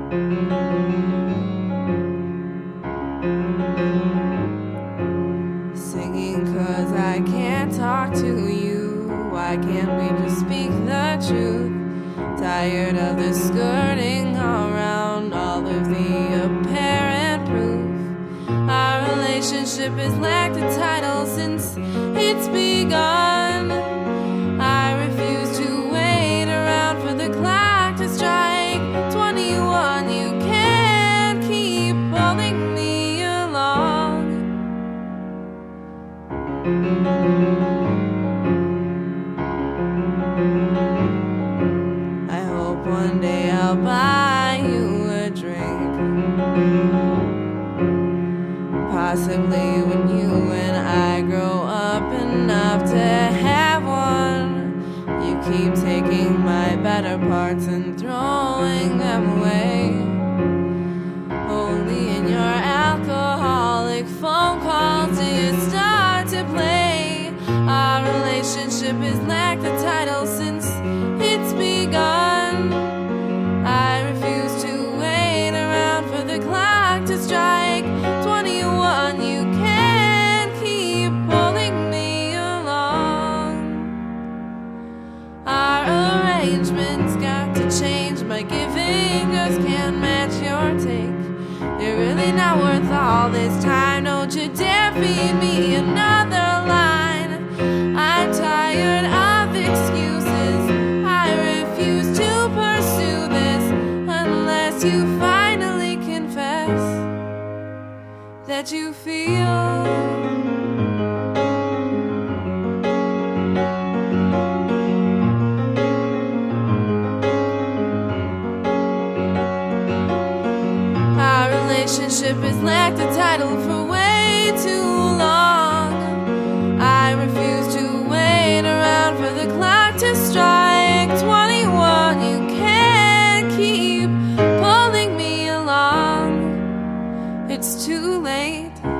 Singing 'cause I can't talk to you. Why can't we just speak the truth? Tired of the skirting around all of the apparent proof. Our relationship has lacked a title since it's begun. I refuse to wait around for the clock to strike 21. You can't keep pulling me along. I hope one day I'll buy you a drink. Possibly when you and I grow up enough to have one. You keep taking my better parts and throwing them away. Only in your alcoholic phone calls do you start to play. Our relationship has lacked the title since it's begun. I refuse to wait around for the clock to strike 21. You can't keep pulling me along. Our arrangements got to change. My giving just can't match your take. You're really not worth all this time. Don't you dare feed me another line. I'm tired of excuses. I refuse to pursue this unless you finally confess that you feel. Our relationship has lacked a title for way too long. I refuse to wait around for the clock to strike 21. You can't keep pulling me along. It's too late.